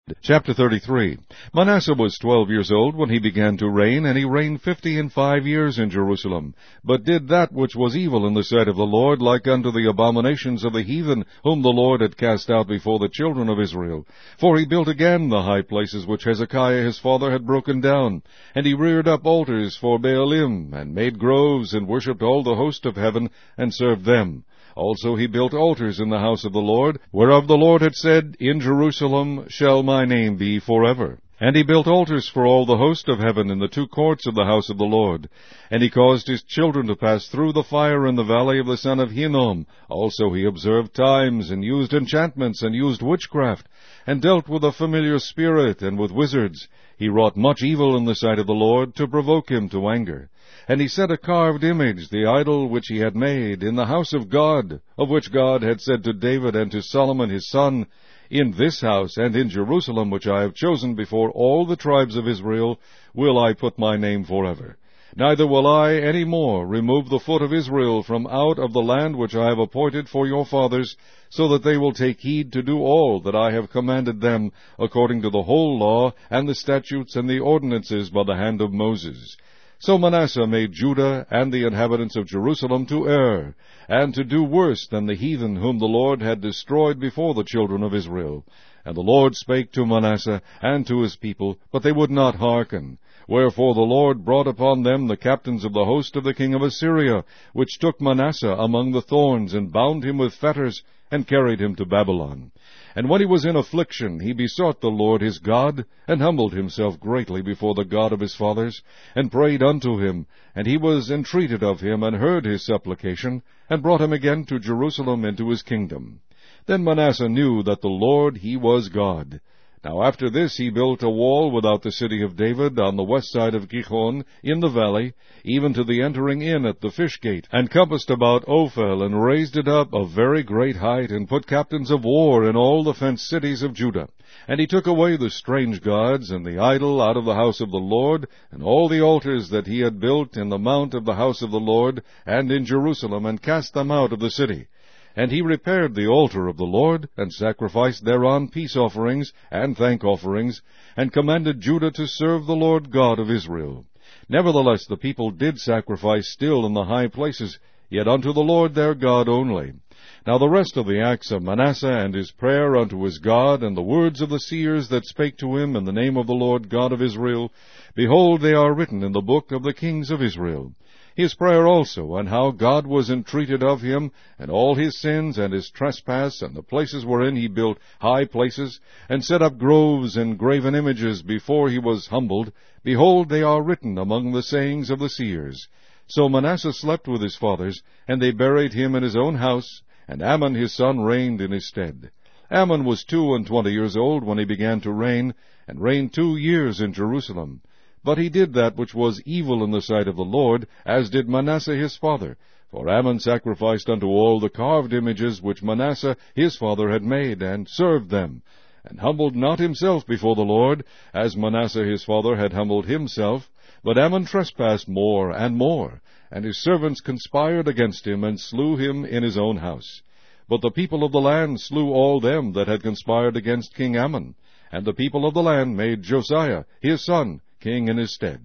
Chapter 33. Manasseh was 12 years old when he began to reign, and he reigned 55 years in Jerusalem, but did that which was evil in the sight of the Lord, like unto the abominations of the heathen, whom the Lord had cast out before the children of Israel. For he built again the high places which Hezekiah his father had broken down, and he reared up altars for Baalim, and made groves, and worshipped all the host of heaven, and served them. Also he built altars in the house of the Lord, whereof the Lord had said, In Jerusalem shall my name be forever. And he built altars for all the host of heaven in the two courts of the house of the Lord. And he caused his children to pass through the fire in the valley of the son of Hinnom. Also he observed times, and used enchantments, and used witchcraft, and dealt with a familiar spirit, and with wizards. He wrought much evil in the sight of the Lord, to provoke him to anger. And he set a carved image, the idol which he had made, in the house of God, of which God had said to David and to Solomon his son, In this house and in Jerusalem, which I have chosen before all the tribes of Israel, will I put my name forever. Neither will I any more remove the foot of Israel from out of the land which I have appointed for your fathers, so that they will take heed to do all that I have commanded them, according to the whole law, and the statutes, and the ordinances by the hand of Moses. So Manasseh made Judah and the inhabitants of Jerusalem to err, and to do worse than the heathen whom the Lord had destroyed before the children of Israel. And the Lord spake to Manasseh and to his people, but they would not hearken. Wherefore the Lord brought upon them the captains of the host of the king of Assyria, which took Manasseh among the thorns, and bound him with fetters, and carried him to Babylon. And when he was in affliction, he besought the Lord his God, and humbled himself greatly before the God of his fathers, and prayed unto him. And he was entreated of him, and heard his supplication, and brought him again to Jerusalem into his kingdom. Then Manasseh knew that the Lord he was God. Now after this he built a wall without the city of David, on the west side of Gihon, in the valley, even to the entering in at the fish gate, and compassed about Ophel, and raised it up of very great height, and put captains of war in all the fenced cities of Judah. And he took away the strange gods and the idol out of the house of the Lord, and all the altars that he had built in the mount of the house of the Lord, and in Jerusalem, and cast them out of the city. And he repaired the altar of the Lord, and sacrificed thereon peace offerings and thank offerings, and commanded Judah to serve the Lord God of Israel. Nevertheless the people did sacrifice still in the high places, yet unto the Lord their God only. Now the rest of the acts of Manasseh, and his prayer unto his God, and the words of the seers that spake to him in the name of the Lord God of Israel, behold, they are written in the book of the kings of Israel. His prayer also, and how God was entreated of him, and all his sins, and his trespass, and the places wherein he built high places, and set up groves and graven images before he was humbled, behold, they are written among the sayings of the seers. So Manasseh slept with his fathers, and they buried him in his own house, and Amon his son reigned in his stead. Amon was 22 years old when he began to reign, and reigned 2 years in Jerusalem. But he did that which was evil in the sight of the Lord, as did Manasseh his father. For Amon sacrificed unto all the carved images which Manasseh his father had made, and served them, and humbled not himself before the Lord, as Manasseh his father had humbled himself. But Amon trespassed more and more, and his servants conspired against him, and slew him in his own house. But the people of the land slew all them that had conspired against King Amon, and the people of the land made Josiah his son king in his stead.